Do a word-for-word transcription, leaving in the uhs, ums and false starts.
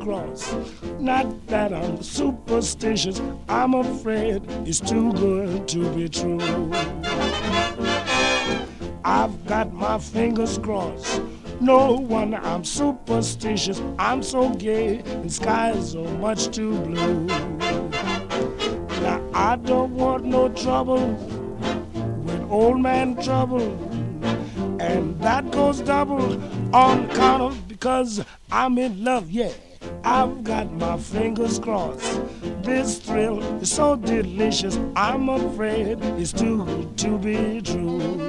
crossed. Not that I'm superstitious, I'm afraid it's too good to be true. I've got my fingers crossed. No wonder I'm superstitious. I'm so gay and skies so much too blue. Now I don't want no trouble with old man trouble, and that goes double on account of because I'm in love, yeah. I've got my fingers crossed. This thrill is so delicious, I'm afraid it's too good to be true.